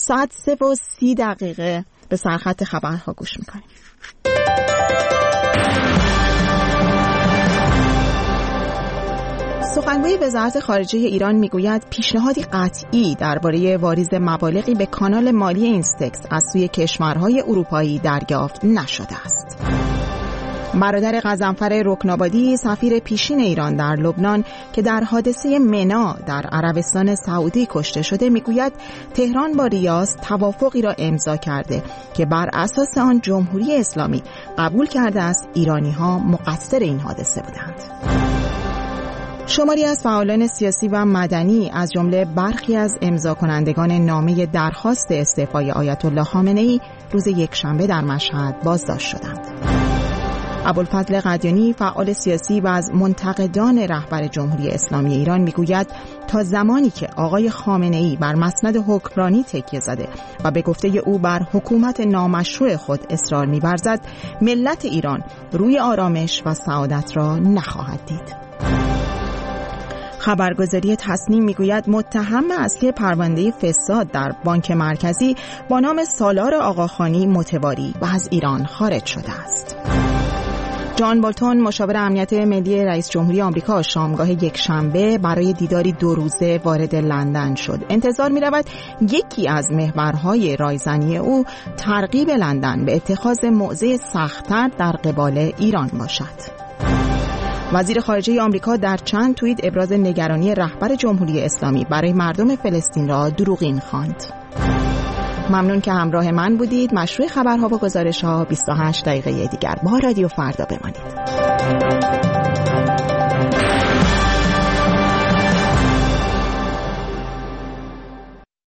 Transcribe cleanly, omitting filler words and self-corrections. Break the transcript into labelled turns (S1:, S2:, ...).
S1: ساعت 3:30 به سرخط خبرها گوش میکنیم. سخنگوی وزارت خارجه ایران میگوید پیشنهادی قطعی درباره واریز مبالغی به کانال مالی اینستکس از سوی کشورهای اروپایی دریافت نشده است. برادر غضنفر رکنابادی سفیر پیشین ایران در لبنان که در حادثه منا در عربستان سعودی کشته شده میگوید تهران با ریاض توافقی را امضا کرده که بر اساس آن جمهوری اسلامی قبول کرده است ایرانی‌ها مقصر این حادثه بودند. شماری از فعالان سیاسی و مدنی از جمله برخی از امضا کنندگان نامه درخواست استعفای آیت الله خامنه‌ای روز یکشنبه در مشهد بازداشت شدند. ابوالفضل قدیانی فعال سیاسی و از منتقدان رهبر جمهوری اسلامی ایران میگوید تا زمانی که آقای خامنه‌ای بر مسند حکمرانی تکیه زده و به گفته او بر حکومت نامشروع خود اصرار می‌ورزد، ملت ایران روی آرامش و سعادت را نخواهد دید. خبرگزاری تصنیم میگوید متهم اصلی پرونده فساد در بانک مرکزی با نام سالار آقاخانی متواری و از ایران خارج شده است. جان بولتون مشاور امنیت ملی رئیس جمهوری آمریکا شامگاه یکشنبه برای دیداری 2 روزه وارد لندن شد. انتظار می‌رود یکی از محورهای رایزنی او ترغیب لندن به اتخاذ موضع سخت‌تر در قبال ایران باشد. وزیر خارجه آمریکا در چند توییت ابراز نگرانی رهبر جمهوری اسلامی برای مردم فلسطین را دروغین خواند. ممنون که همراه من بودید. مشروع خبرها و گزارش‌ها 28 دقیقه دیگر با رادیو فردا بمانید.